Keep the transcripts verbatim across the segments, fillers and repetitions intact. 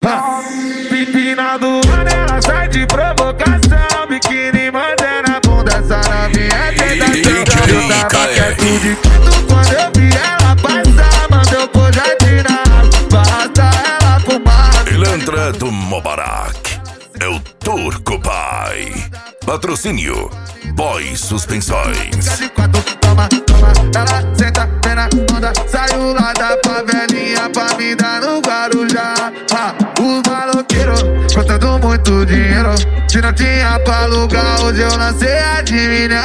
Pipina do ano, ela sai de provocação. Biquíni mantendo a bunda, essa novinha é tentação. Eu tava quieto de canto quando eu vi ela passar. Mandou pôr jardim na água, basta ela fumar. Pilantra do Mubarak é o Turco Pai. Patrocínio Boy Suspensões. Toma, toma, ela senta, vem na onda. Saiu lá da favelinha pra me dar no Guarujá. Ah, os maloqueiros contando muito dinheiro. Se não tinha pra alugar, hoje eu lancei a de milhão.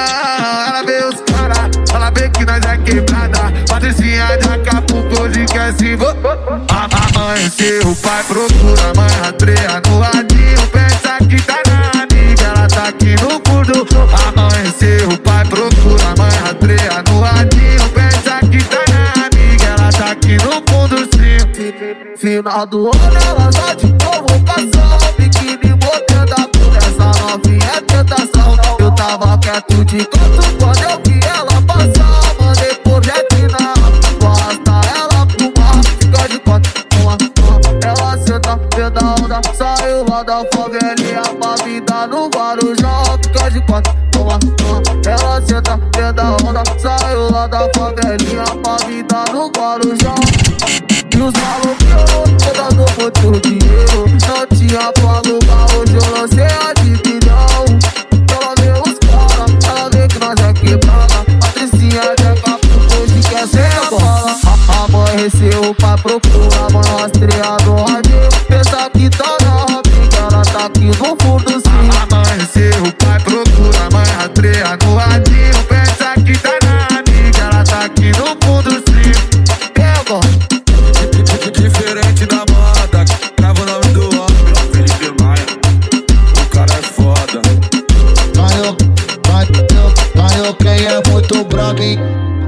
Ela vê os caras, ela vê que nós é quebrada. Patricinha de Acapulco, hoje quer se vo... Amanheceu, o pai procura, mãe rastreia no radinho. Pensa que tá na amiga, ela tá aqui no fundo. Amanheceu, o pai procura, mãe rastreia no radinho. Pensa que tá na amiga, ela tá aqui no fundo sim. Final do ano ela só de provocação. Biquíni botando a bunda, essa novinha é tentação. Eu tava quieto de canto quando eu vi ela passar. Mandei por jet na basta ela fumar. Fica de quatro, uma, uma. Ela senta, vê da onda. Saiu lá da favelinha pra me dar no Guarujá. Fica de quatro, uma, uma. Ela senta, vê da onda. Saiu lá da favelinha pra me dar no Guarujá. E os maloqueiros dando muito dinheiro. Não tinha pra alugar, hoje eu lancei a de bilhão. Ela vê os caras, ela vê que nós é quebrada. Patricinha de Acapulco, hoje quer ser a bola. Amanheceu, o pai procura, a mãe rastreia no radinho. Pensa que tá na amiga, ela tá aqui no fundo sim. Amanheceu, o pai procura, a mãe rastreia no radinho. Pensa que tá na amiga, ela tá aqui no fundo sim. Pega. Diferente da moda, grava o nome do homem, Felipe Maia. O cara é foda. Ganhou, ganhou, ganhou quem é muito brabo, hein?